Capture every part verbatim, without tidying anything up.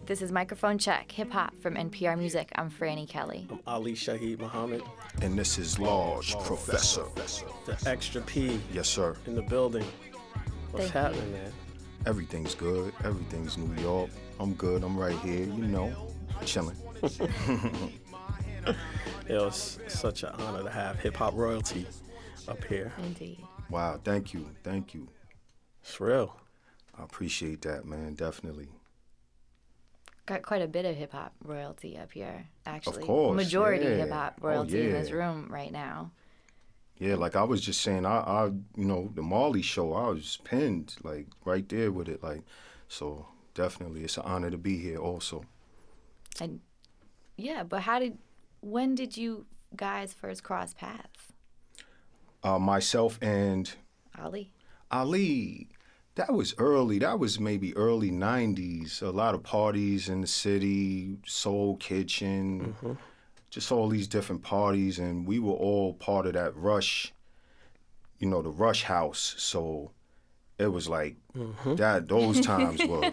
This is Microphone Check, hip hop from N P R Music. I'm Franny Kelly. I'm Ali Shaheed Muhammad. And this is Large Professor. The Extra P. Yes, sir. In the building. What's Thank happening, man? Everything's good. Everything's New York. I'm good. I'm right here, you know, chilling. It was such an honor to have hip hop royalty up here. Indeed. Wow, thank you. Thank you. It's real. I appreciate that, man. Definitely. Got quite a bit of hip hop royalty up here, actually. Of course. Majority yeah. hip hop Oh, royalty in yeah. this room right now. Yeah, like I was just saying, I, I, you know, the Marley show, I was pinned, like, right there with it, like, so definitely, it's an honor to be here also. And yeah, but how did, when did you guys first cross paths? Uh, myself and Ali? Ali, that was early. That was maybe early nineties. A lot of parties in the city, Soul Kitchen, Mm-hmm. just all these different parties, and we were all part of that Rush, you know, the Rush House. So it was like Mm-hmm. that. Those times were,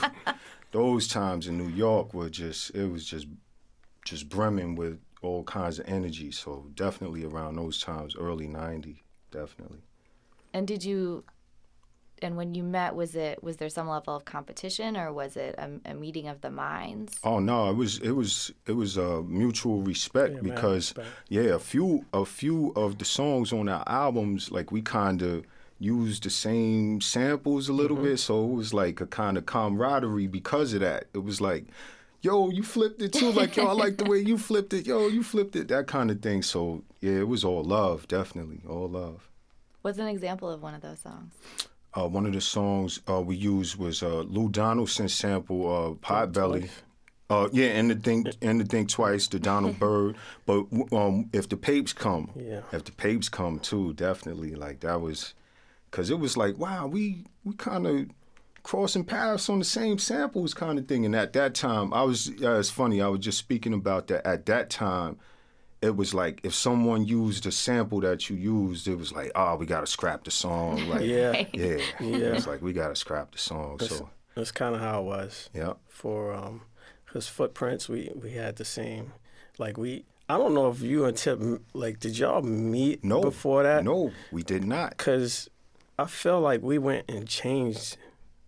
those times in New York were just. It was just, just brimming with all kinds of energy. So definitely around those times, early nineties, definitely. And did you, and when you met, was it, was there some level of competition or was it a, a meeting of the minds? Oh no, it was it was it was a uh, mutual respect Yeah, man, because respect. yeah, a few a few of the songs on our albums, like we kind of used the same samples a little Mm-hmm. bit, so it was like a kind of camaraderie because of that. It was like, yo, you flipped it too, like yo, I like the way you flipped it, yo, you flipped it, that kind of thing. So yeah, it was all love, definitely, all love. What's an example of one of those songs? Uh, one of the songs uh, we used was uh, Lou Donaldson sample, uh, Potbelly. Twice. Uh, yeah, and the thing, and the thing twice, the Donald Byrd. But um, if the Papes come, Yeah. if the Papes come too, definitely. Like that was, cause it was like, wow, we we kind of crossing paths on the same samples, kind of thing. And at that time, I was. Uh, it's funny. I was just speaking about that. At that time, it was like if someone used a sample that you used, it was like, oh, we gotta scrap the song. Like, Yeah. yeah, Yeah. It's like we gotta scrap the song. That's, So that's kind of how it was. yeah. For um, his footprints, we, we had the same, like we, I don't know if you and Tip, like, did y'all meet No. before that? No, we did not. Because I feel like we went and changed.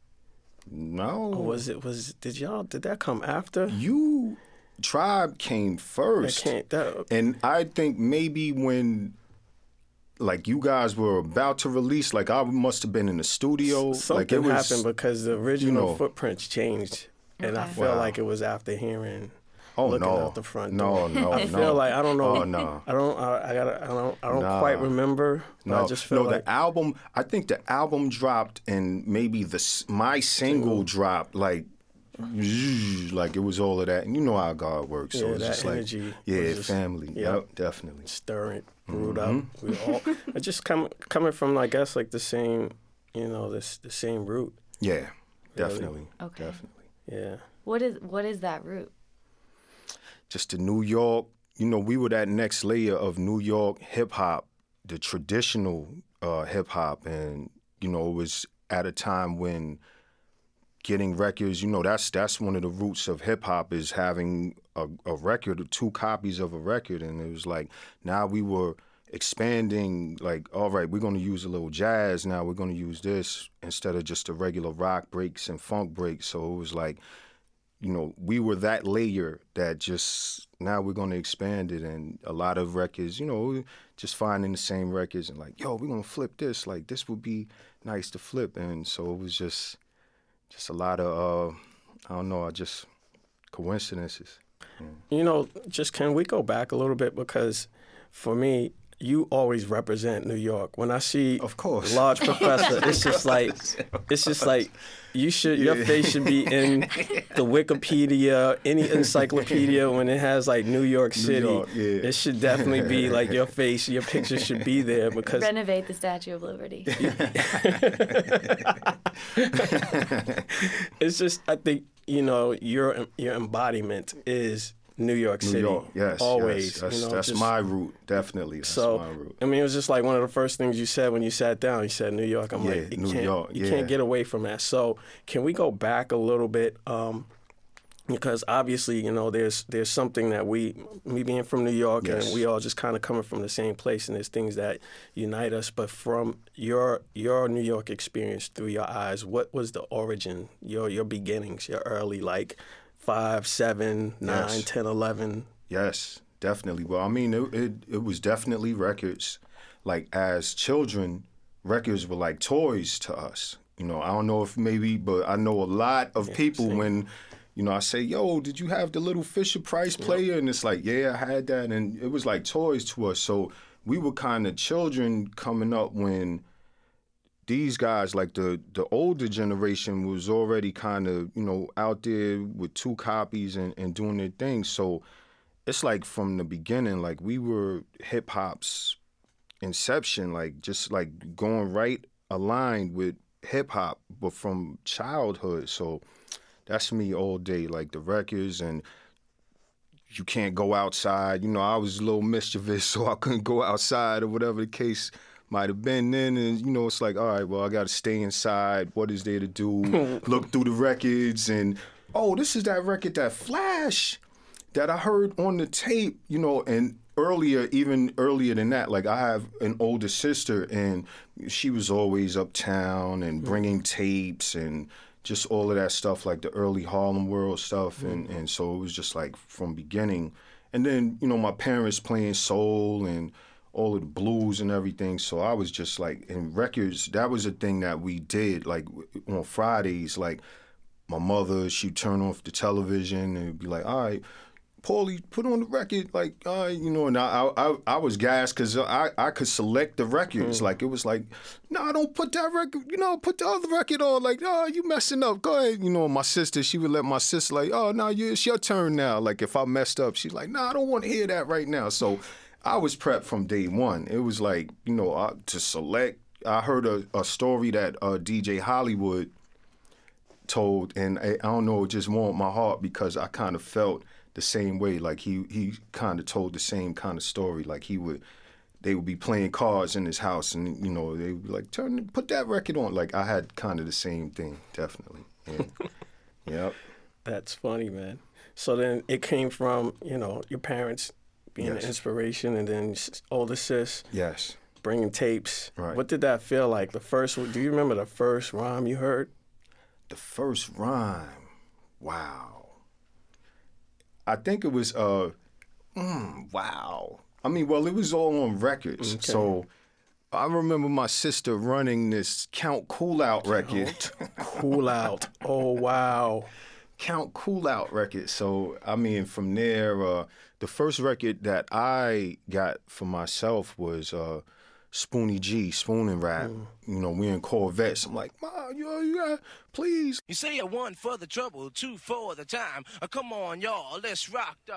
No. Or was it, was, did y'all, did that come after? You, Tribe came I first. can't, that, And I think maybe when, like, you guys were about to release, like, I must have been in the studio. something like, it was, happened because the original know. footprints changed. And I Okay. feel Wow. like it was after hearing, oh, looking no. out the front No, door. no, I no. feel like, I don't know. Oh, no. I don't, I, I gotta, I don't, I don't Nah. quite remember. But No, I just feel no, like, the album, I think the album dropped and maybe the s- my single dropped, like, like it was all of that. And you know how God works. So Yeah, it's that just energy like, yeah, was just- family. yeah. Yep, definitely. stirring, brewed Mm-hmm. up. We all, it just come, coming from, I guess, like the same, you know, this the same root. Yeah, definitely. Okay. Definitely. Yeah. What is what is that route? Just the New York, you know, we were that next layer of New York hip hop, the traditional uh, hip hop. And, you know, it was at a time when getting records, you know, that's that's one of the roots of hip hop is having a, a record or two copies of a record. And it was like, now we were expanding, like, all right, we're going to use a little jazz. Now we're going to use this instead of just the regular rock breaks and funk breaks. So it was like, you know, we were that layer that just, now we're going to expand it. And a lot of records, you know, just finding the same records and like, yo, we're going to flip this. Like, this would be nice to flip. And so it was just, just a lot of, uh, I don't know, just coincidences. You know, just can we go back a little bit? Because for me, you always represent New York. When I see Of course. Large Professor, it's just like, it's just like, you should, your Yeah. face should be in the Wikipedia, any encyclopedia when it has like New York City. York, yeah. It should definitely be like your face, your picture should be there because Renovate the Statue of Liberty. it's just, I think, you know, your your embodiment is New York New City. York, yes. Always. Yes. That's, you know, that's just- my route, definitely. That's So, my route. I mean, it was just like one of the first things you said when you sat down. You said New York. I'm Yeah, like, you New can't, York, you yeah. can't get away from that. So, can we go back a little bit? Um, because obviously, you know, there's there's something that we, me being from New York, Yes. and we all just kind of coming from the same place, and there's things that unite us. But from your your New York experience through your eyes, what was the origin, your your beginnings, your early, like five, seven, nine, Yes. ten, eleven? Yes, definitely. Well, I mean, it, it it was definitely records. Like as children, records were like toys to us. You know, I don't know if maybe, but I know a lot of people same. when, you know, I say, yo, did you have the little Fisher Price player? And it's like, yeah, I had that. And it was like toys to us. So we were kind of children coming up when these guys, like the, the older generation, was already kind of, you know, out there with two copies and, and doing their thing. So it's like from the beginning, like we were hip hop's inception, like just like going right aligned with hip hop, but from childhood. So that's me all day, like the records, and you can't go outside. You know, I was a little mischievous, so I couldn't go outside or whatever the case might have been then. And, you know, it's like, all right, well, I got to stay inside. What is there to do? Look through the records and, oh, this is that record, that Flash that I heard on the tape, you know, and earlier, even earlier than that, like I have an older sister and she was always uptown and bringing tapes and just all of that stuff, like the early Harlem World stuff. And, and so it was just like from beginning. And then, you know, my parents playing soul and all of the blues and everything. So I was just like, in records, that was a thing that we did, like on Fridays, like my mother, she'd turn off the television and be like, all right, Paulie, put on the record, like, uh, you know, and I I, I was gassed because I, I could select the records. Mm. Like, it was like, no, don't put that record, you know, put the other record on. Like, oh, you messing up. Go ahead. You know, my sister, she would let my sister, like, oh, no, you, it's your turn now. Like, if I messed up, she's like, no, I don't want to hear that right now. So I was prepped from day one. It was like, you know, uh, to select. I heard a, a story that uh, D J Hollywood told, and I, I don't know, it just warmed my heart because I kind of felt the same way. Like he he kind of told the same kind of story. Like he would, they would be playing cards in his house, and you know they would be like, turn, put that record on. Like I had kind of the same thing, definitely. Yeah. Yep. That's funny, man. So then it came from, you know, your parents being Yes. an inspiration, and then s- older sis Yes. bringing tapes. Right. What did that feel like? The first, do you remember the first rhyme you heard? The first rhyme, wow. I think it was, uh, mm, wow. I mean, well, it was all on records. Okay. So I remember my sister running this Count Cool Out record. Cool Out. Oh, wow. Count Cool Out record. So, I mean, from there, uh, the first record that I got for myself was uh, Spoonie G, Spoon and Rap. Mm. You know, we in Corvettes. I'm like, Ma, yo, you got, please. You say a one for the trouble, two for the time. Uh, come on, y'all, let's rock the...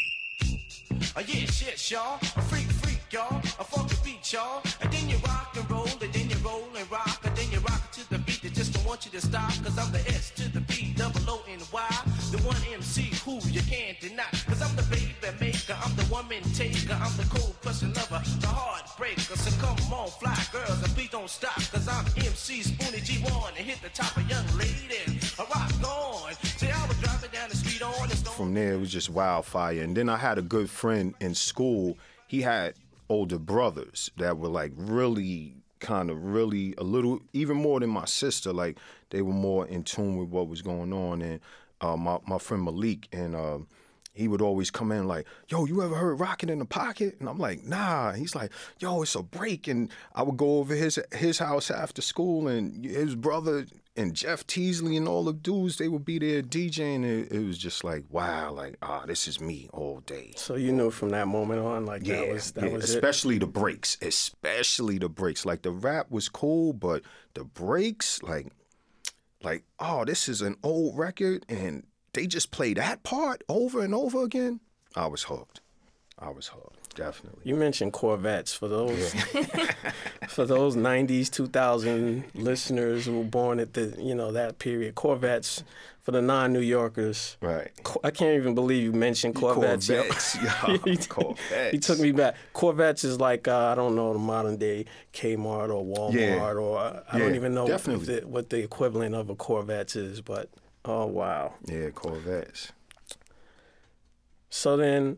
Uh, yes, yes, y'all. A freak, freak, y'all. A funky beat, y'all. And then you rock and roll, and then you roll and rock, and then you rock to the beat. They just don't want you to stop, cause I'm the S to the B, double O and Y. The one M C who you can't deny. Cause I'm the baby maker, I'm the woman taker, I'm the cold person lover, the heartbreaker. So come on, fly girls, and please don't stop, cause I'm M C Spoonie G one and hit the top of young ladies. I rock on. See, I was driving down the street on the stone. From there, it was just wildfire. And then I had a good friend in school. He had older brothers that were like really kind of really a little, even more than my sister. Like they were more in tune with what was going on. And uh, my, my friend Malik, and uh, he would always come in like, yo, you ever heard Rockin' in the Pocket? And I'm like, nah. He's like, yo, it's a break. And I would go over his his house after school, and his brother and Jeff Teasley and all the dudes, they would be there DJing. It, it was just like, wow, like, ah, this is me all day. So you knew from that moment on, like Yeah, that was that yeah, was especially the breaks, especially the breaks. Like the rap was cool, but the breaks, like, like, oh, this is an old record, and they just play that part over and over again. I was hooked. I was hooked. Definitely. You mentioned Corvettes. For those for those nineties, two thousand listeners who were born at the, you know, that period, Corvettes, for the non-New Yorkers. Right. I can't even believe you mentioned Corvettes. Corvettes. Yo. Yo, you, Corvettes. you took me back. Corvettes is like, uh, I don't know, the modern day Kmart or Walmart, Yeah. or uh, I Yeah, don't even know definitely. if the, what the equivalent of a Corvettes is, but oh, wow. Yeah, Corvettes. So then,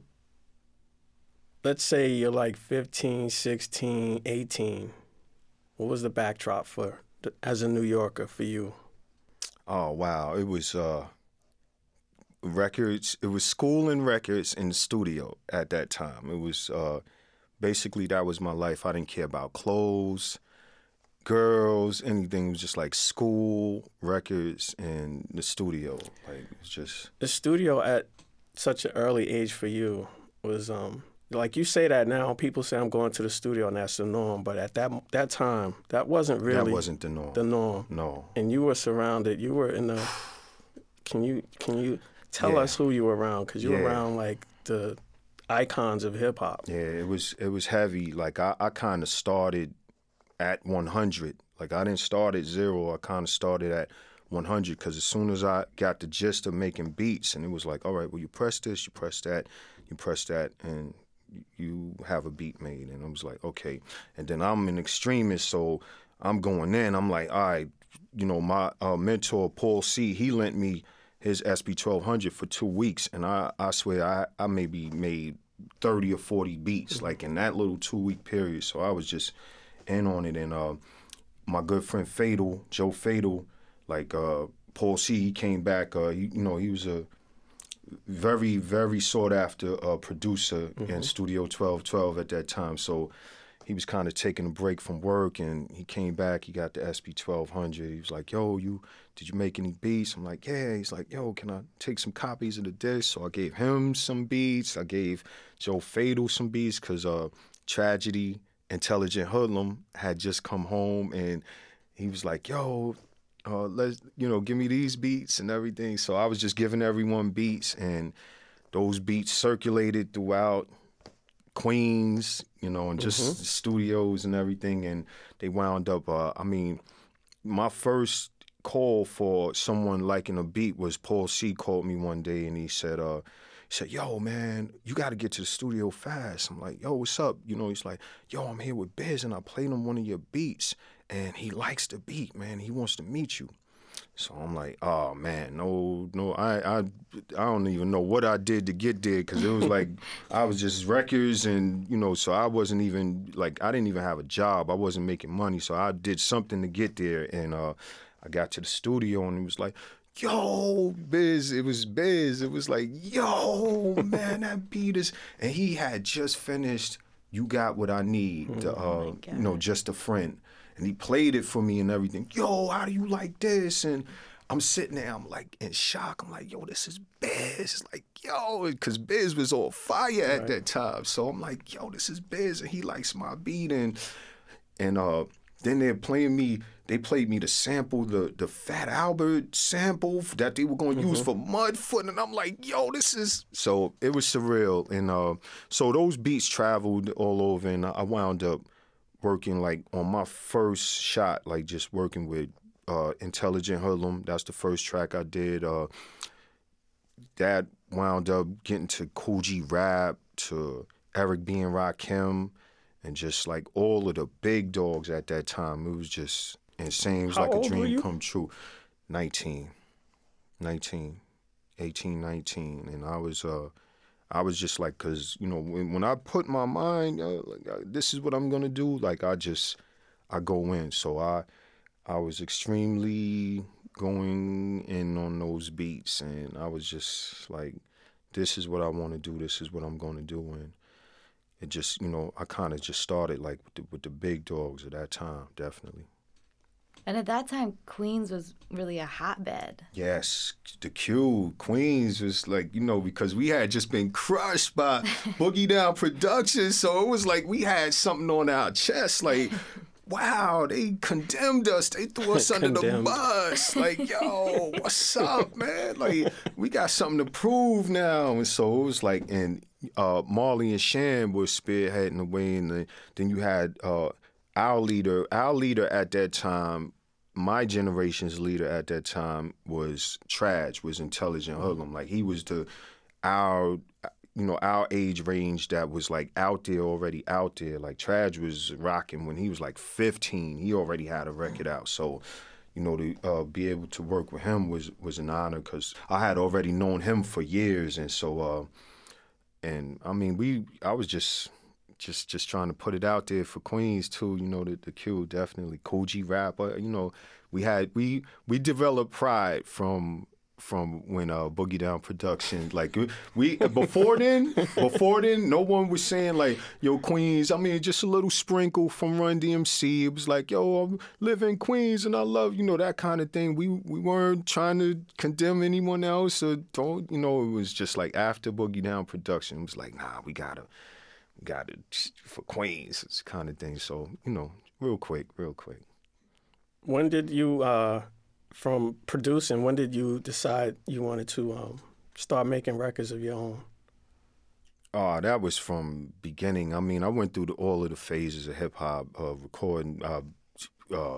let's say you're like fifteen, sixteen, eighteen. What was the backdrop for, as a New Yorker, for you? Oh, wow. It was uh, records. It was school and records in the studio at that time. It was uh, basically, that was my life. I didn't care about clothes, girls, anything. It was just like school, records, and the studio. Like, it was just... The studio at such an early age for you was... um. Like, you say that now, people say I'm going to the studio and that's the norm, but at that that time, that wasn't really... That wasn't the norm. The norm. No. And you were surrounded, you were in the... Can you can you tell Yeah. us who you were around? Because you were Yeah. around, like, the icons of hip-hop. Yeah, it was it was heavy. Like, I, I kind of started at one hundred. Like, I didn't start at zero. I kind of started at one hundred because as soon as I got the gist of making beats, and it was like, all right, well, you press this, you press that, you press that, and... you have a beat made. And I was like, okay. And then I'm an extremist, so I'm going in. I'm like, all right, you know, my uh, mentor, Paul C., he lent me his S B twelve hundred for two weeks. And I, I swear I, I maybe made thirty or forty beats, like in that little two-week period. So I was just in on it. And uh, my good friend Fatal, Joe Fatal, like uh, Paul C., he came back. Uh, he, you know, he was a very, very sought-after uh, producer mm-hmm. in Studio twelve twelve at that time. So he was kind of taking a break from work, and he came back. He got the S B twelve hundred. He was like, yo, you did you make any beats? I'm like, yeah. He's like, yo, can I take some copies of the disc? So I gave him some beats. I gave Joe Fatal some beats because uh, Tragedy, Intelligent Hoodlum had just come home, and he was like, yo, Uh, let's, you know, give me these beats and everything. So I was just giving everyone beats, and those beats circulated throughout Queens, you know, and just mm-hmm. studios and everything. And they wound up, uh, I mean, my first call for someone liking a beat was Paul C. called me one day, and he said, uh, he said, yo, man, you got to get to the studio fast. I'm like, yo, what's up? You know, he's like, yo, I'm here with Biz, and I played him one of your beats, and he likes the beat, man. He wants to meet you. So I'm like, oh, man, no, no, I I, I don't even know what I did to get there, because it was like I was just records, and, you know, so I wasn't even, like, I didn't even have a job. I wasn't making money, so I did something to get there, and uh, I got to the studio, and it was like, yo, Biz, it was Biz. It was like, yo, man, that beat is... And he had just finished You Got What I Need, the, uh, oh you know, Just a Friend. And he played it for me and everything. Yo, how do you like this? And I'm sitting there, I'm like in shock. I'm like, yo, this is Biz. It's like, yo, because Biz was on fire at right. that time. So I'm like, yo, this is Biz, and he likes my beat. And, and uh, then they're playing me... They played me the sample, the the Fat Albert sample that they were going to mm-hmm. use for Mudfoot, and I'm like, yo, this is... So it was surreal, and uh, so those beats traveled all over, and I wound up working, like, on my first shot, like, just working with uh, Intelligent Hoodlum. That's the first track I did. Uh, that wound up getting to Kool G Rap, to Eric B. and Rakim, and just, like, all of the big dogs at that time. It was just... insane. It was How like a old were dream you? come true. nineteen, nineteen, eighteen, nineteen, and I was, uh, I was just like, cause you know, when, when I put my mind, uh, like, uh, this is what I'm gonna do. Like I just, I go in. So I, I was extremely going in on those beats, and I was just like, this is what I want to do. This is what I'm gonna do, and it just, you know, I kind of just started like with the, with the big dogs at that time, definitely. And at that time, Queens was really a hotbed. Yes, the Q, Queens was like, you know, because we had just been crushed by Boogie Down Productions, so it was like we had something on our chest, like, wow, they condemned us, they threw us under the bus, like, yo, what's up, man? Like, we got something to prove now, and so it was like, and uh, Marley and Shan was spearheading the way, and the, then you had... Uh, Our leader, our leader at that time, my generation's leader at that time was Traj, was Intelligent Hoodlum. Like he was the, our, you know, our age range that was like out there already out there. Like Traj was rocking when he was like fifteen. He already had a record out. So, you know, to uh, be able to work with him was was an honor because I had already known him for years, and so. Uh, and I mean, we, I was just, just, just trying to put it out there for Queens too. You know, the, the Q definitely Kool G Rap. Uh, you know, we had we we developed pride from from when uh, Boogie Down Production. Like we before then, before then, no one was saying like, "Yo, Queens." I mean, just a little sprinkle from Run D M C. It was like, "Yo, I live in Queens and I love," you know, that kind of thing. We we weren't trying to condemn anyone else or don't, you know. It was just like after Boogie Down Production, it was like, "Nah, we gotta, we gotta for Queens," it's kind of thing. So you know, real quick, real quick. When did you, uh, from producing, when did you decide you wanted to um, start making records of your own? Oh, that was from beginning. I mean, I went through the, all of the phases of hip hop, uh, recording, uh, uh,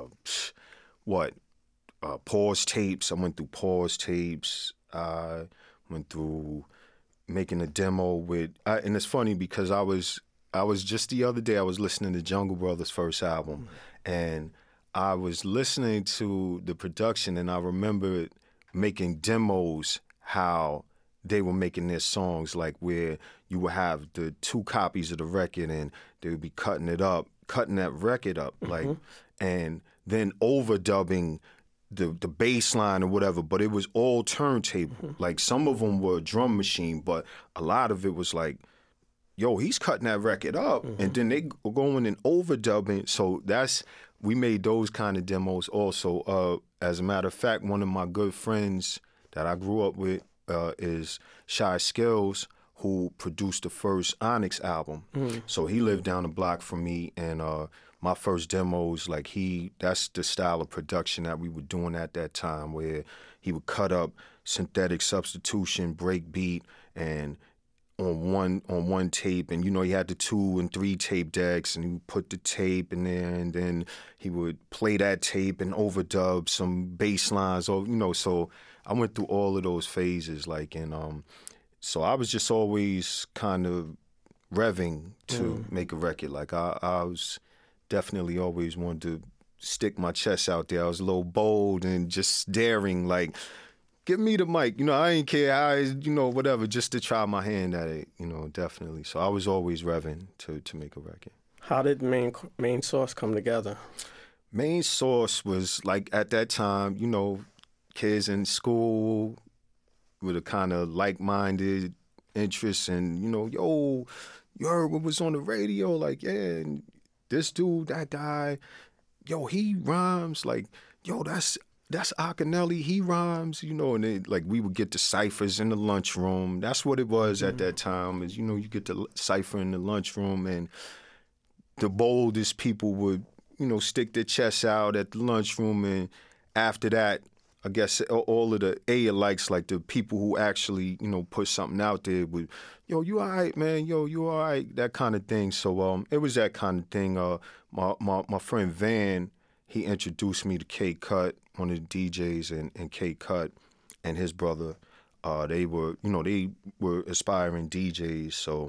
what, uh, pause tapes. I went through pause tapes. I went through making a demo with, I, and it's funny because I was, I was just the other day I was listening to Jungle Brothers' first album, mm-hmm. and I was listening to the production, and I remember making demos how they were making their songs, like where you would have the two copies of the record and they would be cutting it up, cutting that record up, mm-hmm. like, and then overdubbing the the bass line or whatever, but it was all turntable. Mm-hmm. Like some of them were a drum machine, but a lot of it was like, yo, he's cutting that record up, mm-hmm. and then they were going and overdubbing. So that's, we made those kind of demos also. Uh, as a matter of fact, one of my good friends that I grew up with uh, is Shy Skills, who produced the first Onyx album. Mm-hmm. So he lived down the block from me, and uh, my first demos, like he, that's the style of production that we were doing at that time, where he would cut up synthetic substitution, break beat, and on one on one tape, and you know he had the two and three tape decks, and he would put the tape in there, and then he would play that tape and overdub some bass lines, or you know. So I went through all of those phases, like, and um, so I was just always kind of revving to mm. make a record. Like I, I was definitely always wanted to stick my chest out there. I was a little bold and just daring, like, give me the mic. You know, I ain't care how, you know, whatever, just to try my hand at it, you know, definitely. So I was always revving to, to make a record. How did Main Main Source come together? Main Source was, like, at that time, you know, kids in school with a kind of like-minded interests and, you know, yo, you heard what was on the radio? Like, yeah, and this dude, that guy, yo, he rhymes. Like, yo, that's... That's Akinelli, he rhymes, you know, and it, like we would get the ciphers in the lunchroom. That's what it was mm-hmm. at that time, is, you know, you get the cipher in the lunchroom, and the boldest people would, you know, stick their chests out at the lunchroom, and after that, I guess all of the A-alikes, like the people who actually, you know, put something out there would, yo, you all right, man, yo, you all right, that kind of thing. So um, it was that kind of thing. Uh, my, my, my friend Van, he introduced me to K-Cut, one of the D Js, and, and K-Cut and his brother. Uh, they were, you know, they were aspiring D Js, so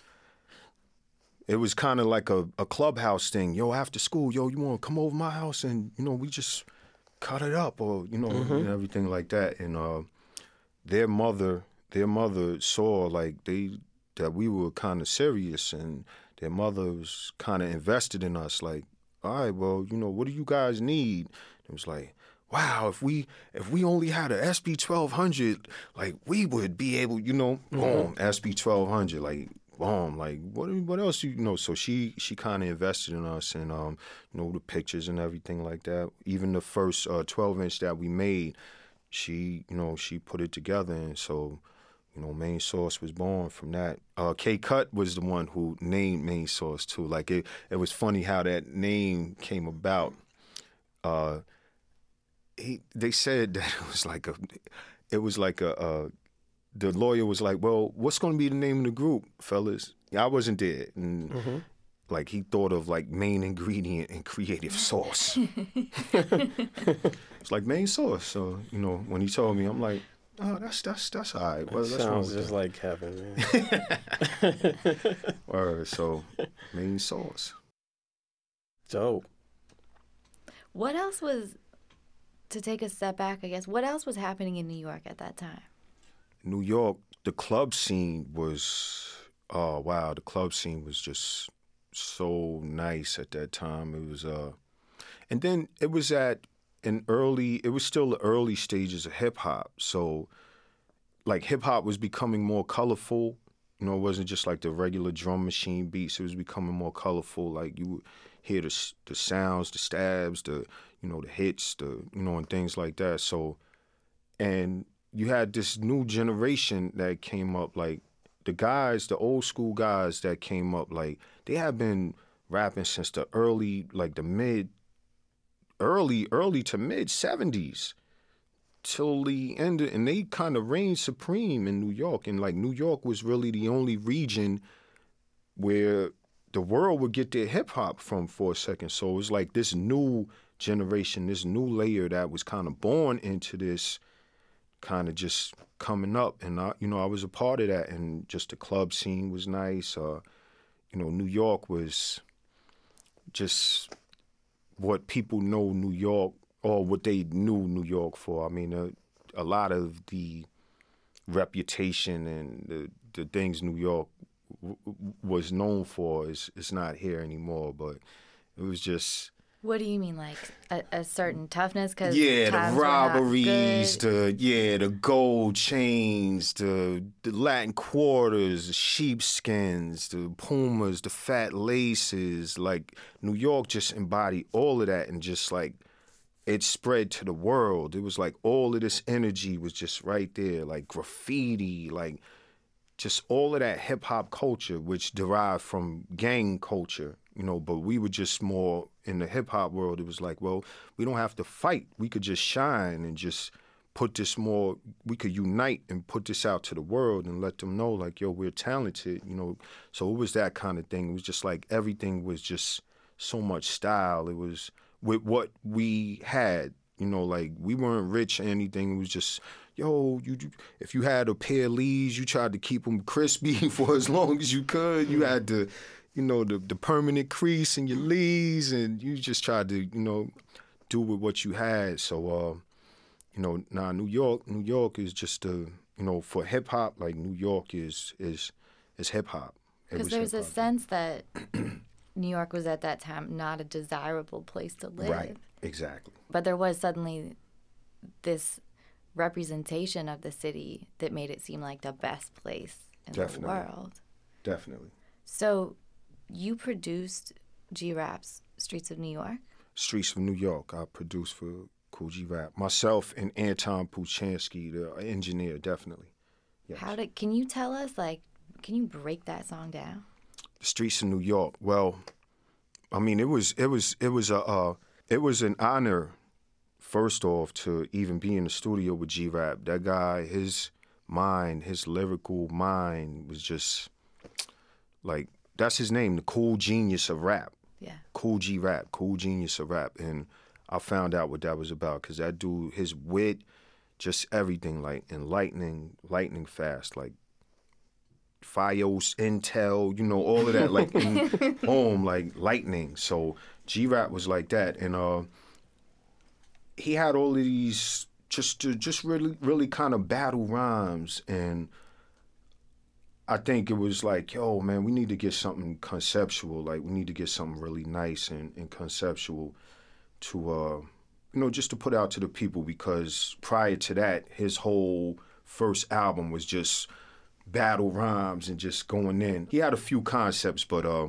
it was kind of like a, a clubhouse thing. Yo, after school, yo, you want to come over my house and, you know, we just cut it up, or, you know, mm-hmm. and everything like that. And uh, their mother, their mother saw, like, they that we were kind of serious, and their mother was kind of invested in us, like, all right, well, you know, what do you guys need? It was like, wow, if we if we only had a S B twelve hundred, like, we would be able, you know, mm-hmm. boom, S B twelve hundred, like, boom, like, what what else, you know? So she she kind of invested in us, and, um, you know, the pictures and everything like that. Even the first uh, twelve inch that we made, she, you know, she put it together, and so, you know, Main Source was born from that. Uh, K-Cut was the one who named Main Source, too. Like, it, it was funny how that name came about. Uh, he, they said that it was like a, it was like a, uh, the lawyer was like, well, what's going to be the name of the group, fellas? I wasn't there. And, mm-hmm. like, he thought of, like, main ingredient and creative sauce. It's like Main Source. So, you know, when he told me, I'm like, oh, that's that's that's all right. Well, that sounds just that. Like Kevin, man. Word, so Main Source. Dope. What else was, to take a step back, I guess, what else was happening in New York at that time? New York, the club scene was, oh, wow, the club scene was just so nice at that time. It was, uh, and then it was at an early, it was still the early stages of hip hop. So, like, hip hop was becoming more colorful. You know, it wasn't just like the regular drum machine beats. It was becoming more colorful. Like, you would hear the the sounds, the stabs, the, you know, the hits, the, you know, and things like that. So, and you had this new generation that came up, like, the guys, the old school guys that came up, like, they have been rapping since the early, like, the mid, early, early to mid seventies. Till the end, of, and they kind of reigned supreme in New York. And, like, New York was really the only region where the world would get their hip-hop from for a second. So it was like this new generation, this new layer that was kind of born into this kind of just coming up. And, I, you know, I was a part of that. And just the club scene was nice. Uh, you know, New York was just what people know New York, or what they knew New York for. I mean, a, a lot of the reputation and the, the things New York w- w- was known for is, is not here anymore. But it was just... What do you mean, like a, a certain toughness? Cause yeah, times the were not robberies, good? the yeah, the gold chains, the the Latin quarters, the sheepskins, the Pumas, the fat laces. Like, New York just embodied all of that, and just like it spread to the world. It was like all of this energy was just right there, like graffiti, like just all of that hip hop culture, which derived from gang culture. You know, but we were just more in the hip hop world. It was like, well, we don't have to fight. We could just shine and just put this more, we could unite and put this out to the world and let them know, like, yo, we're talented, you know. So it was that kind of thing. It was just like everything was just so much style. It was with what we had, you know, like we weren't rich or anything. It was just, yo, you if you had a pair of Lees, you tried to keep them crispy for as long as you could. You had to, you know, the, the permanent crease in your Lees, and you just tried to, you know, do with what you had. So, uh, you know, now New York, New York is just a, you know, for hip hop, like New York is is is hip hop. Because there's hip-hop. A sense that New York was at that time not a desirable place to live. Right, exactly. But there was suddenly this representation of the city that made it seem like the best place in Definitely. the world. Definitely. So you produced G-Rap's Streets of New York? Streets of New York. I produced for Kool G Rap. Myself and Anton Puchansky, the engineer, definitely. Yes. How did, can you tell us, like, can you break that song down? The Streets of New York. Well, I mean, it was it was it was a uh, it was an honor, first off, to even be in the studio with G-Rap. That guy, his mind, his lyrical mind was just like, that's his name, the cool genius of rap. Yeah. Kool G Rap, cool genius of rap. And I found out what that was about, because that dude, his wit, just everything, like enlightening, lightning fast, like Fios, Intel, you know, all of that, like in, boom, like lightning. So G-Rap was like that. And uh, he had all of these just to, just really, really kind of battle rhymes. And I think it was like, yo, man, we need to get something conceptual. Like, we need to get something really nice and, and conceptual to, uh, you know, just to put out to the people, because prior to that, his whole first album was just battle rhymes and just going in. He had a few concepts, but uh,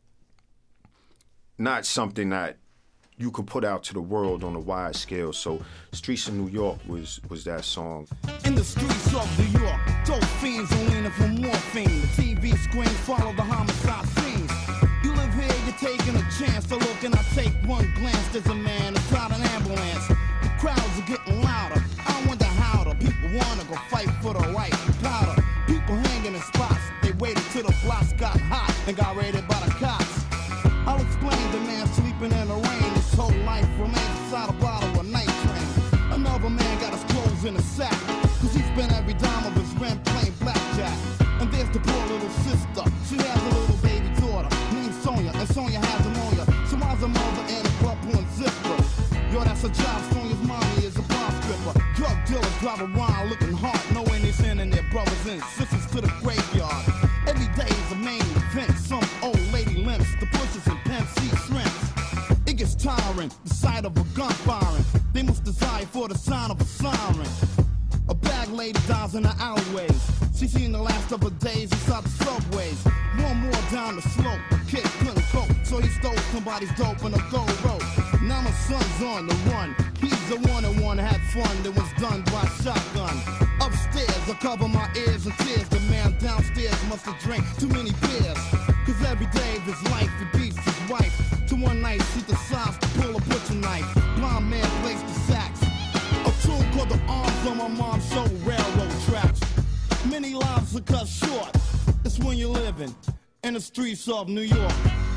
not something that you could put out to the world on a wide scale. So Streets of New York was was that song. In the streets of New York, dope fiends are leaning for morphine. The T V screen follow the homicide scenes. You live here, you're taking a chance to look, and I take one glance. There's a man inside an ambulance. The crowds are getting louder. I wonder how the people wanna go fight for the right powder. People hanging in spots. They waited till the blocks got hot and got raided by the cops. I'll explain the man sleeping in the rain. His whole life remains inside a bottle of night train. Another man got his clothes in a sack, cause he spent every dime of his rent playing blackjack. And there's the poor little sister. She has a little baby daughter named Sonia, and Sonia has pneumonia. So why's a mother in a club pulling zipper? Yo, that's a job. Sonia's mommy is a bar stripper. Drug dealers drive around looking hard, knowing they sending their brothers and sisters to the graveyard. Every day is a main event. Some old lady limps, the bushes and pimps eat shrimps. It gets tiring, the sight of a gun firing. They must desire for the sound of a siren. A bag lady dies in the alleyways. She seen the last of her days inside the subways. One more down the slope, a kid couldn't cope, so he stole somebody's dope on a gold rope. Now my son's on the run. He's the one that wanna have fun that was done by shotgun. Upstairs, I cover my ears and tears. The man downstairs must have drank too many beers. Cause every day of his life he beats his wife. To one night she decides to pull a butcher knife. Blind man plays the sax. A tune called The Arms on My Mom's Show Railroad Tracks. Many lives are cut short. It's when you're living in the streets of New York.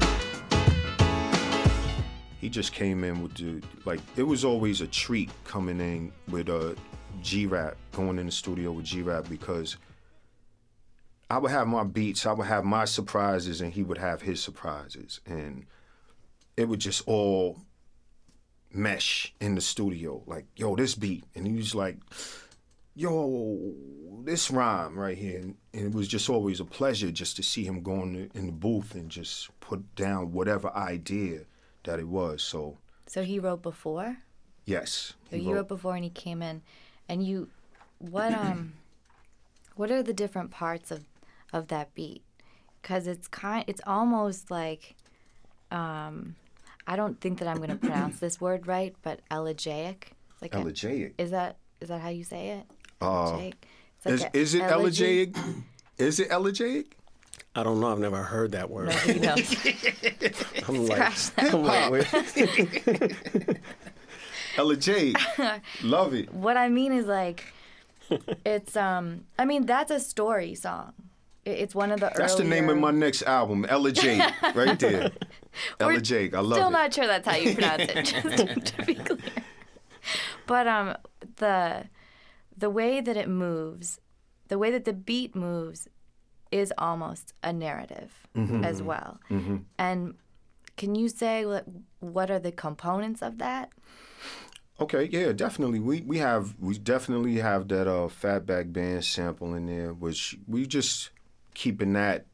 He just came in with the, like, it was always a treat coming in with uh, G-Rap, going in the studio with G-Rap, because I would have my beats, I would have my surprises, and he would have his surprises. And it would just all mesh in the studio. Like, yo, this beat. And he was like, yo, this rhyme right here. And, and it was just always a pleasure just to see him go in the, in the booth and just put down whatever idea that it was. So So he wrote before? yes. So you wrote before and he came in. And you, what um, what are the different parts of, of that beat? Because it's kind, it's almost like, um, I don't think that I'm going to pronounce this word right, but elegiac. Like Elegiac. A, is that is that how you say it? Uh, Elegiac? It's like is, a is it elegy- elegiac? Is it elegiac? I don't know. I've never heard that word. Nobody knows. I'm like, Scratch that. I'm like, wait. Elegiac. Love it. What I mean is like, it's um. I mean that's a story song. It- It's one of the. That's the name of earlier- my next album, Elegiac, right there. Elegiac. I love Still it. not sure that's how you pronounce it. Just to be clear. But um, the the way that it moves, the way that the beat moves, is almost a narrative as well. Mm-hmm. And can you say what what are the components of that? Okay, yeah, definitely. We we have we definitely have that uh Fatback Band sample in there, which we just keeping that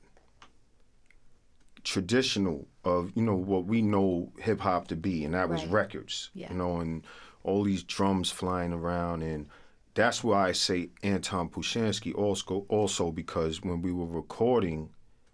traditional of, you know, what we know hip hop to be, and that was Right. records. Yeah. You know, and all these drums flying around, and that's why I say Anton Pushansky also also because when we were recording,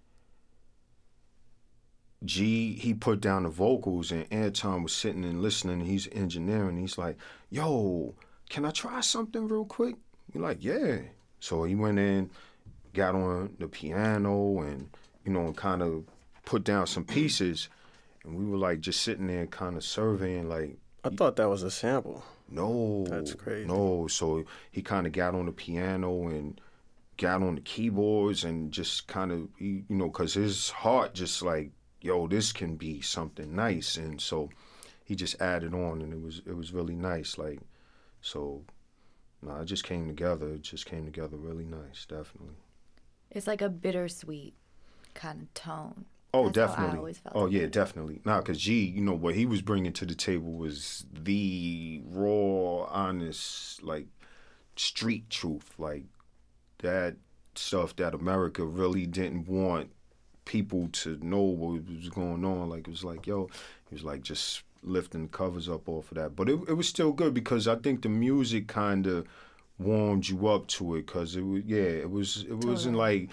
G, he put down the vocals, and Anton was sitting and listening, and he's engineering. He's like, yo, can I try something real quick? We're like, yeah. So he went in, got on the piano, and, you know, kind of put down some pieces. And we were like just sitting there kind of surveying, like, I thought that was a sample. no. That's crazy. No. So he kind of got on the piano and got on the keyboards and just kind of, you know, because his heart just like, yo, this can be something nice. And so he just added on, and it was it was really nice. Like, so, no, it just came together. It just came together really nice, definitely. It's like a bittersweet kind of tone. Oh, That's how I definitely. always felt Oh, it. yeah, definitely. Nah, because G, you know, what he was bringing to the table was the raw, honest, like, street truth. Like, that stuff that America really didn't want people to know what was going on. Like, it was like, yo, he was like just lifting the covers up off of that. But it, it was still good because I think the music kind of warmed you up to it, because it was, yeah, it was, it wasn't like,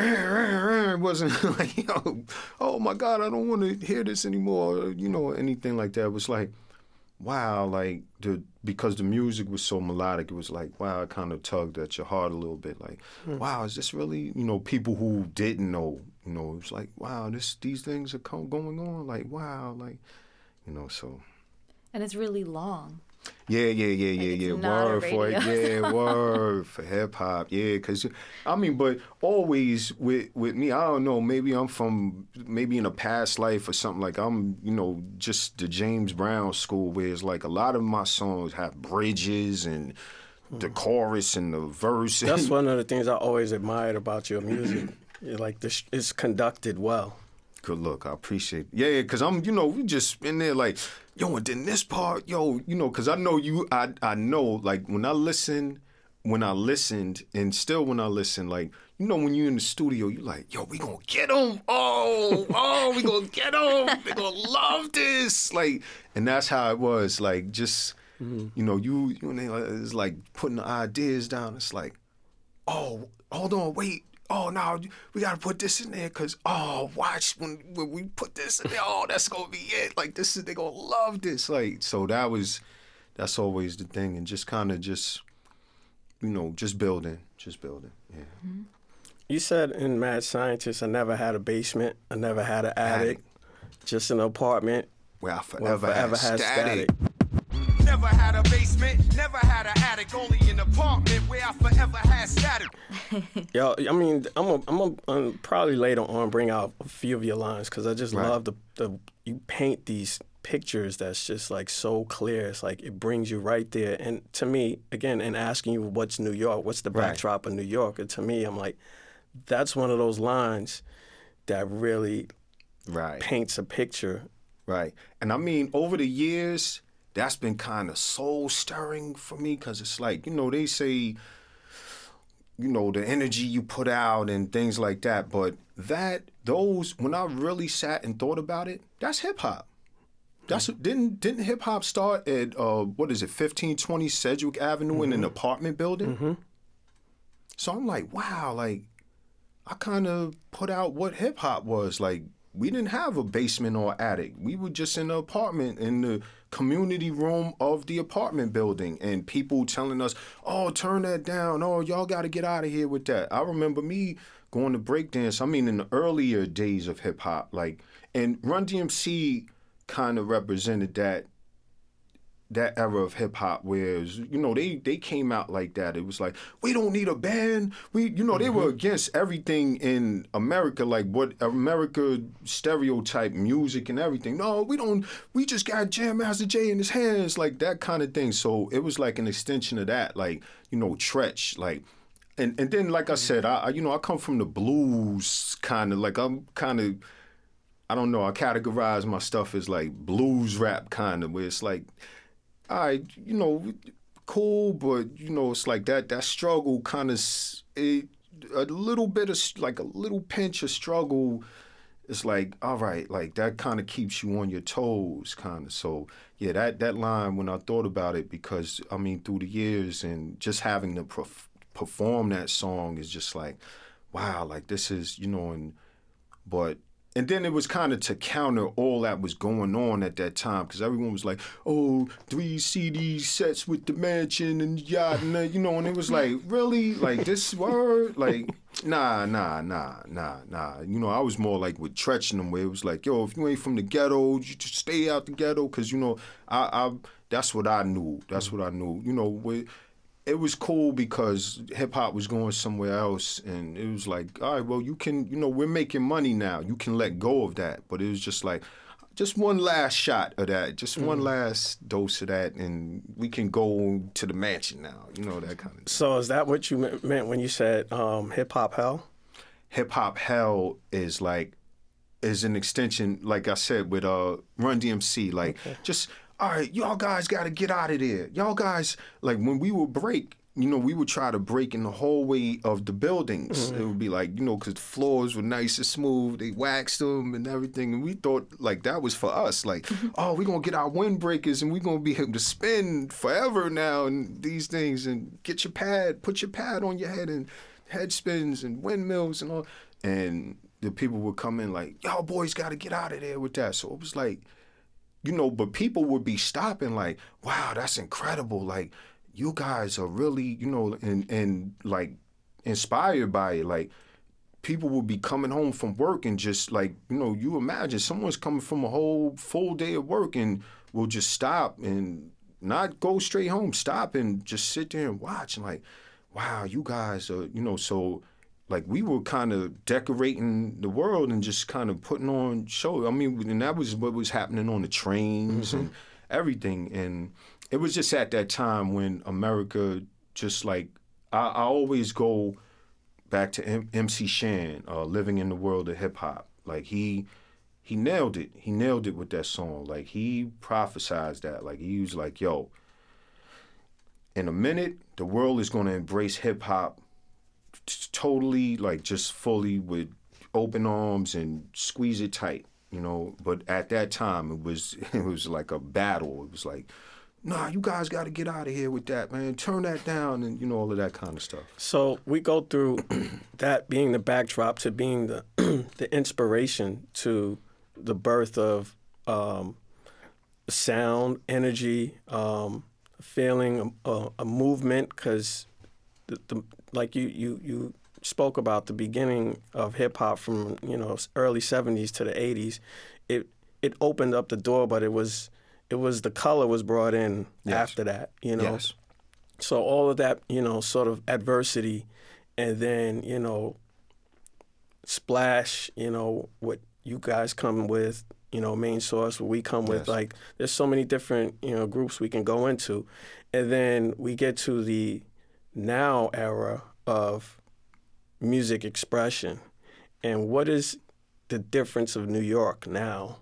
it wasn't like, yo, oh my God, I don't want to hear this anymore, or, you know, anything like that. It was like, wow, like, the because the music was so melodic, it was like, wow, it kind of tugged at your heart a little bit. Like, Hmm. wow, is this really, you know, people who didn't know, you know, it was like, wow, this these things are co- going on, like, wow, like, you know, so. And it's really long. Yeah, yeah, yeah, yeah, it's yeah. not a Word for it. radio Yeah, word for hip hop. Yeah, because, I mean, but always with with me, I don't know, maybe I'm from, maybe in a past life or something, like I'm, you know, just the James Brown school, where it's like a lot of my songs have bridges and the chorus and the verse. That's and, one of the things I always admired about your music. You're like, this, it's conducted well. Good look, I appreciate it. Yeah, because I'm, you know, we just in there like, yo, and then this part, yo, you know, because I know you, I, I know, like, when I listen, when I listened, and still when I listen, like, you know, when you're in the studio, you're like, yo, we gonna get them. Oh, oh, we gonna get them. They gonna love this. Like, and that's how it was. Like, just, mm-hmm. you know, you, you know, it's like putting the ideas down. It's like, oh, hold on, wait. Oh, no, we got to put this in there because, oh, watch when, when we put this in there. Oh, that's going to be it. Like, this is, they going to love this. Like, so that was, that's always the thing. And just kind of just, you know, just building, just building. Yeah. Mm-hmm. You said in Mad Scientist, I never had a basement. I never had an attic. attic. Just an apartment. Where I forever, forever had, had static. static. Never had a basement, never had an attic, only an apartment where I forever had static. Yo, I mean, I'm a, I'm a, um, probably later on bring out a few of your lines because I just right. love the, the, you paint these pictures that's just like so clear. It's like it brings you right there. And to me, again, in asking you what's New York, what's the right. backdrop of New York, and to me, I'm like, that's one of those lines that really right. paints a picture. Right. And I mean, over the years, that's been kind of soul-stirring for me because it's like, you know, they say, you know, the energy you put out and things like that. But that, those, when I really sat and thought about it, that's hip-hop. That's mm-hmm. Didn't didn't hip-hop start at, uh, what is it, fifteen twenty Sedgwick Avenue mm-hmm. in an apartment building? Mm-hmm. So I'm like, wow, like, I kind of put out what hip-hop was. Like, we didn't have a basement or attic. We were just in an apartment in the community room of the apartment building and people telling us, oh, turn that down. Oh, y'all got to get out of here with that. I remember me going to breakdance, I mean, in the earlier days of hip hop, like, and Run D M C kind of represented that that era of hip hop, whereas, you know, they they came out like that. It was like, we don't need a band. We, you know, they mm-hmm. were against everything in America, like what America stereotype music and everything. No, we don't. We just got Jam Master Jay in his hands, like that kind of thing. So it was like an extension of that, like, you know, Tretch, like. And and then, like I said, I, I you know, I come from the blues kind of, like I'm kind of, I don't know, I categorize my stuff as like blues rap kind of, where it's like, all right, you know, cool, but, you know, it's like that that struggle kind of, a little bit of, like a little pinch of struggle, it's like, all right, like that kind of keeps you on your toes, kind of. So, yeah, that, that line, when I thought about it, because, I mean, through the years and just having to perf- perform that song is just like, wow, like this is, you know, and, but, and then it was kind of to counter all that was going on at that time, because everyone was like, oh, three C D sets with the mansion and yacht, and that, you know, and it was like, really? Like, this word? Like, nah, nah, nah, nah, nah. You know, I was more like with Tretch and them, where it was like, yo, if you ain't from the ghetto, you just stay out the ghetto, because, you know, I, I, that's what I knew. That's what I knew. You know, with, it was cool because hip-hop was going somewhere else, and it was like, all right, well, you can, you know, we're making money now. You can let go of that. But it was just like, just one last shot of that, just mm. one last dose of that, and we can go to the mansion now, you know, that kind of thing. So is that what you meant when you said um, hip-hop hell? Hip-hop hell is like, is an extension, like I said, with uh, Run D M C, like, okay. just... all right, y'all guys got to get out of there. Y'all guys, like when we would break, you know, we would try to break in the hallway of the buildings. Mm-hmm. It would be like, you know, because the floors were nice and smooth. They waxed them and everything. And we thought, like, that was for us. Like, oh, we're going to get our windbreakers and we're going to be able to spin forever now and these things. And get your pad, put your pad on your head and head spins and windmills and all. And the people would come in like, y'all boys got to get out of there with that. So it was like, you know, but people would be stopping like, wow, that's incredible. Like, you guys are really, you know, and, and like inspired by it. Like, people would be coming home from work and just like, you know, you imagine someone's coming from a whole full day of work and will just stop and not go straight home, stop and just sit there and watch. And like, wow, you guys are, you know, so... like, we were kind of decorating the world and just kind of putting on show. I mean, and that was what was happening on the trains mm-hmm. and everything. And it was just at that time when America just like, I, I always go back to M- MC Shan, uh, Living in the World of Hip Hop. Like, he he nailed it. He nailed it with that song. Like, he prophesized that. Like, he was like, yo, in a minute, the world is going to embrace hip hop t- totally, like just fully with open arms and squeeze it tight, you know. But at that time, it was it was like a battle. It was like, nah, you guys got to get out of here with that, man. Turn that down, and you know, all of that kind of stuff. So we go through that being the backdrop to being the the inspiration to the birth of um, sound, energy, um, feeling, a, a movement. Because the, the, like you, you you spoke about the beginning of hip hop from you know early seventies to the eighties, it it opened up the door, but it was. It was the color was brought in yes. after that, you know. Yes. So all of that, you know, sort of adversity, and then you know, splash, you know, what you guys come with, you know, Main Source, what we come with. Yes. Like, there's so many different, you know, groups we can go into, and then we get to the now era of music expression, and what is the difference of New York now?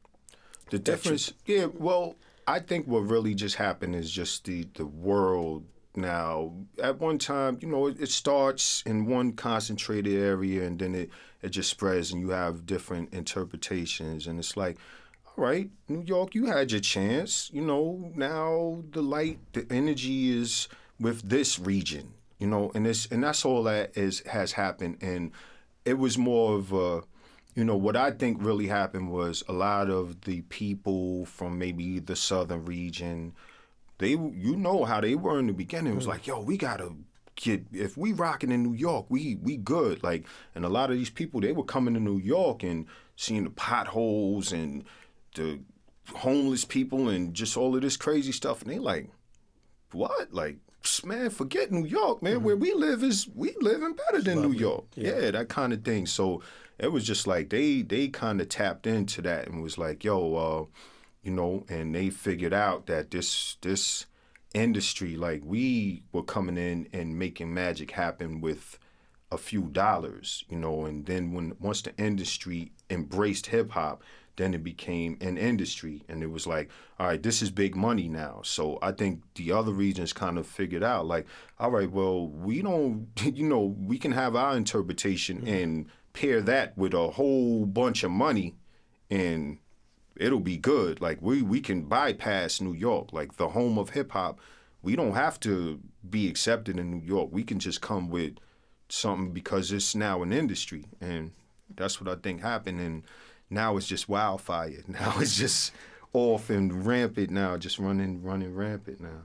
The difference, yeah, well, I think what really just happened is just the, the world now. At one time, you know, it, it starts in one concentrated area and then it, it just spreads and you have different interpretations. And it's like, all right, New York, you had your chance. You know, now the light, the energy is with this region, you know, and it's, and that's all that is has happened. And it was more of a, you know, what I think really happened was a lot of the people from maybe the southern region, they, you know how they were in the beginning. It was like, yo, we gotta get, if we rocking in New York, we we good. Like, and a lot of these people, they were coming to New York and seeing the potholes and the homeless people and just all of this crazy stuff. And they like, what? Like, man, forget New York, man. Mm-hmm. Where we live is, we living better than New York. Yeah. yeah, that kind of thing. So it was just like they they kind of tapped into that and was like, yo, uh, you know, and they figured out that this this industry, like we were coming in and making magic happen with a few dollars, you know, and then when once the industry embraced hip hop, then it became an industry and it was like, all right, this is big money now. So I think the other regions kind of figured out like, all right, well, we don't, you know, we can have our interpretation mm-hmm. and pair that with a whole bunch of money and it'll be good. Like we, we can bypass New York, like the home of hip hop. We don't have to be accepted in New York. We can just come with something because it's now an industry. And that's what I think happened. And now it's just wildfire. Now it's just off and rampant now, just running, running rampant now.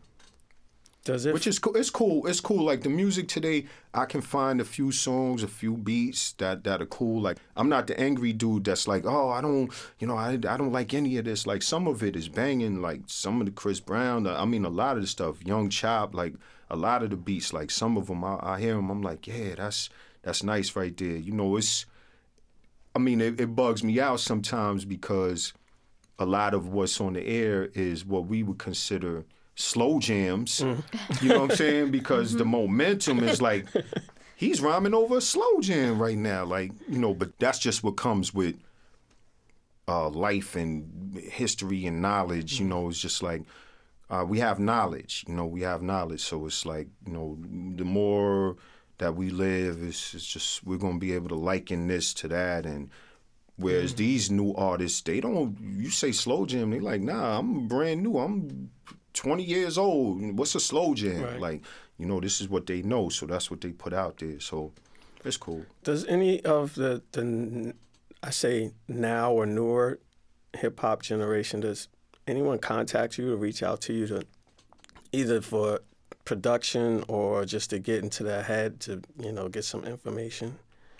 Does it? Which is cool. It's cool. It's cool. Like the music today, I can find a few songs, a few beats that, that are cool. Like I'm not the angry dude that's like, oh, I don't, you know, I, I don't like any of this. Like some of it is banging. Like some of the Chris Brown. I mean, a lot of the stuff. Young Chop. Like a lot of the beats. Like some of them, I, I hear them. I'm like, yeah, that's that's nice right there. You know, it's. I mean, it, it bugs me out sometimes because a lot of what's on the air is what we would consider slow jams, mm. you know what I'm saying? Because mm-hmm. the momentum is like, he's rhyming over a slow jam right now. Like, you know, but that's just what comes with uh, life and history and knowledge. You know, it's just like, uh, we have knowledge, you know, we have knowledge. So it's like, you know, the more that we live, it's, it's just, we're going to be able to liken this to that. And whereas mm. these new artists, they don't, you say slow jam, they like, nah, I'm brand new. I'm twenty years old. What's a slow jam? Right. Like, you know, this is what they know, so that's what they put out there. So it's cool. Does any of the, the I say now or newer hip hop generation, does anyone contact you or reach out to you to either for production or just to get into their head to, you know, get some information?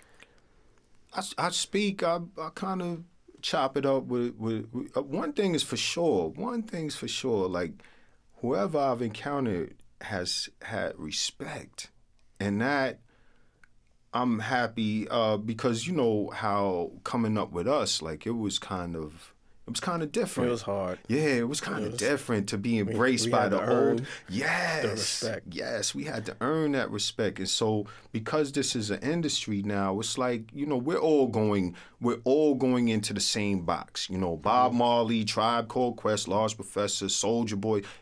I, I speak, I, I kind of chop it up with, with, with uh, one thing is for sure, one thing's for sure, like, whoever I've encountered has had respect. And that, I'm happy uh, because, you know, how coming up with us, like, it was kind of, it was kind of different. It was hard. Yeah, it was kind of different to be embraced we, we by the old. Yes. The respect. Yes, we had to earn that respect. And so because this is an industry now, it's like, you know, we're all going, we're all going into the same box. You know, Bob Marley, Tribe Called Quest, Large Professor, Soulja Boy,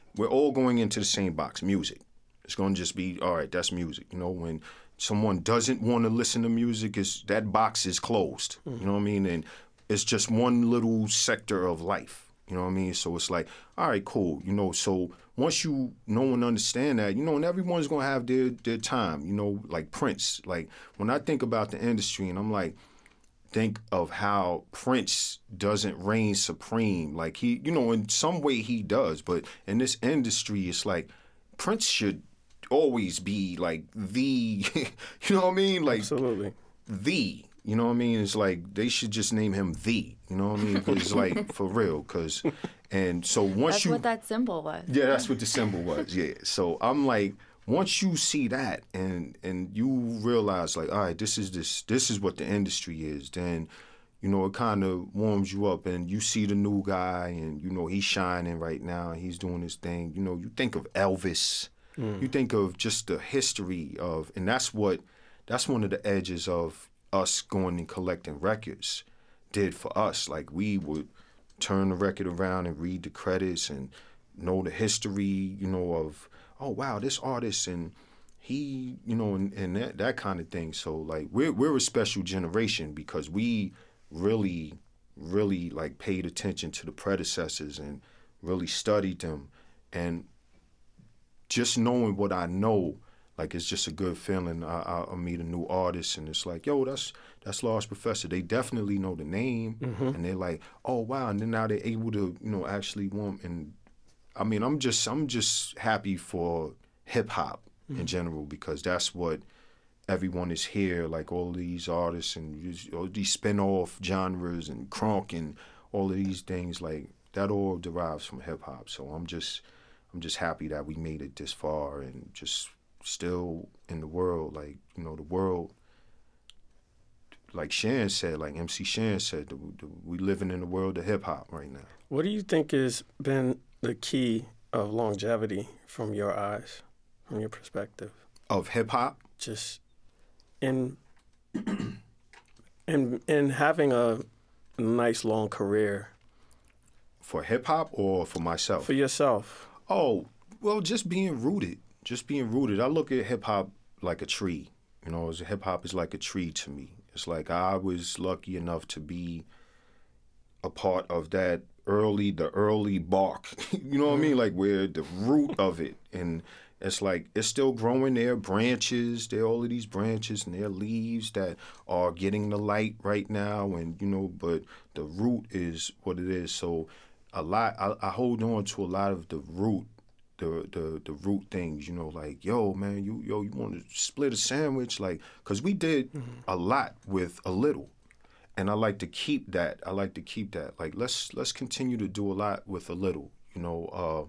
we're all going into the same box, music. It's going to just be, all right, that's music. You know, when someone doesn't want to listen to music, is that box is closed. Mm-hmm. You know what I mean? And it's just one little sector of life. You know what I mean? So it's like, all right, cool. You know, so once you know and understand that, you know, and everyone's going to have their, their time, you know, like Prince. Like, when I think about the industry and I'm like, think of how Prince doesn't reign supreme. Like, he, you know, in some way he does. But in this industry, it's like Prince should always be like the, you know what I mean? Like, absolutely. The. You know what I mean? It's like they should just name him The. You know what I mean? It's like, for real. Cause, and so once that's you... That's what that symbol was. Yeah, that's what the symbol was, yeah. So I'm like, once you see that and and you realize, like, all right, this is this this is what the industry is, then, you know, it kind of warms you up. And you see the new guy and, you know, he's shining right now. He's doing his thing. You know, you think of Elvis. Mm. You think of just the history of... And that's what... That's one of the edges of us going and collecting records did for us. Like, we would turn the record around and read the credits and know the history, you know, of, oh, wow, this artist and he, you know, and, and that, that kind of thing. So, like, we're, we're a special generation because we really, really, like, paid attention to the predecessors and really studied them. And just knowing what I know, like, it's just a good feeling. I, I meet a new artist, and it's like, yo, that's that's Large Professor. They definitely know the name, mm-hmm. and they're like, oh wow, and then now they're able to, you know, actually want. And I mean, I'm just I'm just happy for hip hop mm-hmm. in general because that's what everyone is here. Like all of these artists and just, all these spin-off genres and crunk and all of these things, like that all derives from hip hop. So I'm just I'm just happy that we made it this far and just. Still in the world, like, you know, the world, like Shan said, like M C Shan said, the, the, we living in the world of hip-hop right now. What do you think has been the key of longevity from your eyes, from your perspective? Of hip-hop? Just in, in, in having a nice, long career. For hip-hop or for myself? For yourself. Oh, well, just being rooted. Just being rooted. I look at hip-hop like a tree. You know, hip-hop is like a tree to me. It's like I was lucky enough to be a part of that early, the early bark. You know what I mean? Like where the root of it. And it's like, it's still growing. There are branches. There are all of these branches and there are leaves that are getting the light right now. And, you know, but the root is what it is. So a lot, I, I hold on to a lot of the root The, the the root things, you know, like, yo, man, you yo, you want to split a sandwich? Like, because we did mm-hmm. a lot with a little. And I like to keep that. I like to keep that. Like, let's let's continue to do a lot with a little, you know. Uh,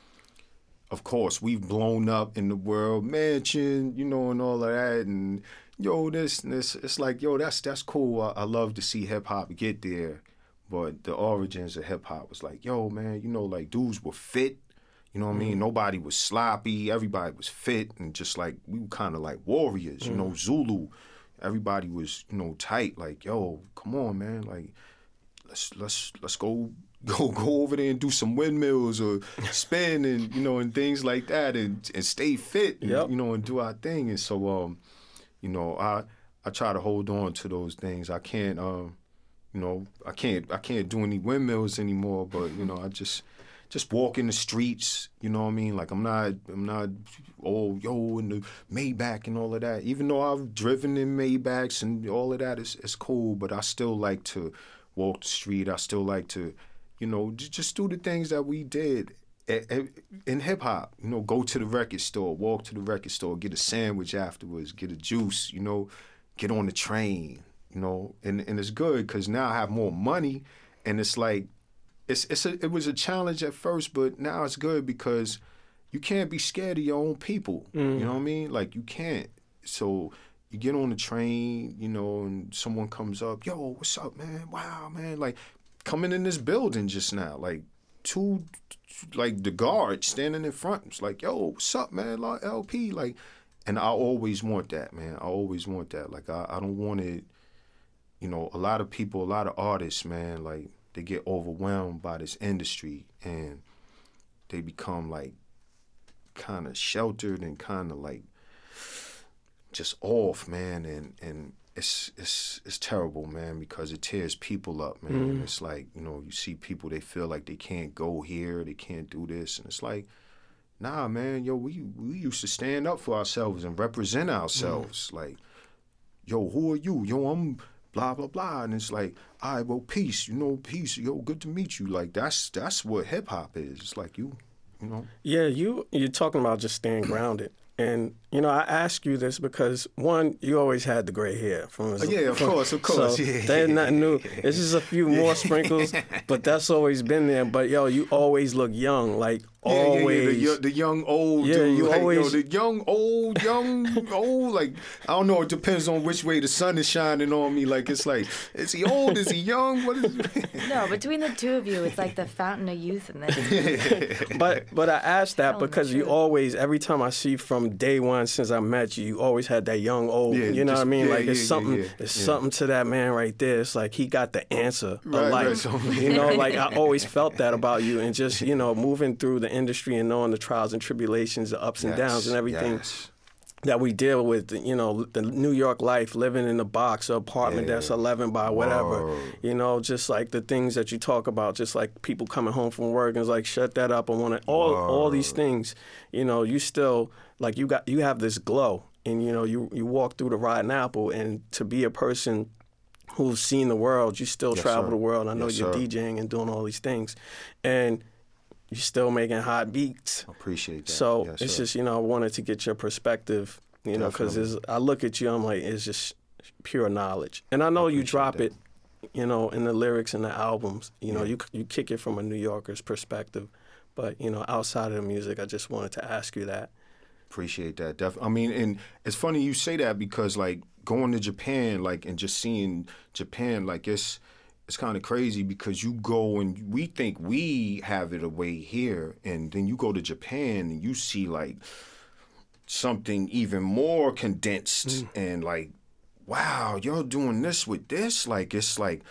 of course, we've blown up in the world, mansion, you know, and all of that. And, yo, this, this it's like, yo, that's, that's cool. I, I love to see hip-hop get there. But the origins of hip-hop was like, yo, man, you know, like, dudes were fit. You know what mm. I mean? Nobody was sloppy. Everybody was fit. And just like, we were kind of like warriors, mm. you know, Zulu. Everybody was, you know, tight. Like, yo, come on, man. Like, let's let's let's go go go over there and do some windmills or spin and, you know, and things like that and and stay fit, and, yep. you know, and do our thing. And so, um, you know, I I try to hold on to those things. I can't, um, you know, I can't I can't do any windmills anymore. But, you know, I just. Just walk in the streets, you know what I mean? Like, I'm not, I'm not, oh, yo, in the Maybach and all of that. Even though I've driven in Maybachs and all of that, is it's cool, but I still like to walk the street. I still like to, you know, j- just do the things that we did a- a- in hip-hop. You know, go to the record store, walk to the record store, get a sandwich afterwards, get a juice, you know, get on the train, you know. And, and it's good because now I have more money, and it's like, It's it's a, it was a challenge at first, but now it's good because you can't be scared of your own people. Mm. You know what I mean? Like, you can't. So you get on the train, you know, and someone comes up, yo, what's up, man? Wow, man. Like, coming in this building just now, like, two, like, the guards standing in front. It's like, yo, what's up, man? Like, L P. Like, and I always want that, man. I always want that. Like, I, I don't want it, you know, a lot of people, a lot of artists, man, like, they get overwhelmed by this industry, and they become like kind of sheltered and kind of like just off, man, and and it's it's it's terrible, man, because it tears people up, man. Mm-hmm. And it's like, you know, you see people, they feel like they can't go here, they can't do this, and it's like, nah, man, yo, we we used to stand up for ourselves and represent ourselves. Mm-hmm. Like, yo, who are you? Yo, I'm blah blah blah, and it's like, all right, well, peace, you know, peace, yo, good to meet you. Like that's that's what hip hop is. It's like you, you know. Yeah, you you're talking about just staying grounded. And, you know, I ask you this because, one, you always had the gray hair. From, oh, yeah, of from, course, of course. So yeah. there's nothing new. It's just a few more sprinkles, but that's always been there. But, yo, you always look young, like, yeah, always. Yeah, yeah, the, the young, old yeah, dude. You like, always... yo, the young, old, young, old, like, I don't know, it depends on which way the sun is shining on me. Like, it's like, is he old? Is he young? What is No, between the two of you, it's like the fountain of youth in this. but, but I asked that Tell because you always, every time I see from day one since I met you, you always had that young, old, yeah, you know just, what I mean? Yeah, like, yeah, it's something, yeah, yeah, it's yeah. something to that man right there. It's like he got the answer of right, life. Right, so, you know, like, I always felt that about you. And just, you know, moving through the industry and knowing the trials and tribulations, the ups and yes, downs and everything yes. that we deal with, you know, the New York life, living in a box or apartment yeah. that's eleven by whatever, Whoa. you know, just like the things that you talk about, just like people coming home from work and it's like, shut that up. I want to, all, all these things, you know, you still, like you got, you have this glow and, you know, you, you walk through the Rotten Apple and to be a person who's seen the world, you still yes, travel sir. the world. I know yes, you're sir. DJing and doing all these things. And you're still making hot beats. I appreciate that. So yes, it's sir. just, you know, I wanted to get your perspective, you know, because I look at you, I'm like, it's just pure knowledge. And I know I you drop that. it, you know, in the lyrics and the albums. You know, yeah. you you kick it from a New Yorker's perspective. But, you know, outside of the music, I just wanted to ask you that. Appreciate that. Def- I mean, and it's funny you say that because, like, going to Japan, like, and just seeing Japan, like, it's... It's kind of crazy because you go and we think we have it away here, and then you go to Japan and you see like something even more condensed mm. and like, wow, you're doing this with this. Like it's like,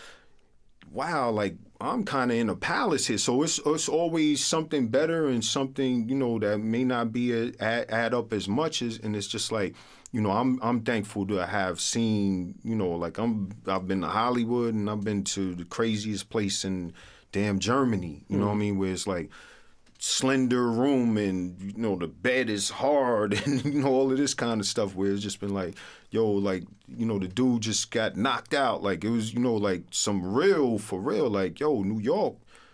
wow, like I'm kind of in a palace here. So it's it's always something better and something, you know, that may not be a, add, add up as much as, and it's just like, you know, I'm I'm thankful to have seen, you know, like I'm I've been to Hollywood and I've been to the craziest place in damn Germany, you mm. know what I mean, where it's like slender room and, you know, the bed is hard and, you know, all of this kind of stuff where it's just been like, yo, like, you know, the dude just got knocked out. Like it was, you know, like some real, for real, like, yo, New York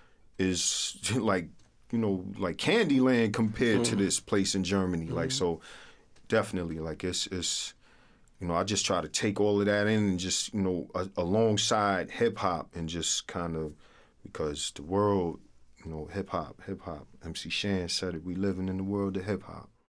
is like, you know, like Candyland compared mm. to this place in Germany. Mm. Like, so definitely, like, it's, it's, you know, I just try to take all of that in and just, you know, a, alongside hip-hop and just kind of, because the world, you know, hip-hop, hip-hop, M C Shan said it, we living in the world of hip-hop.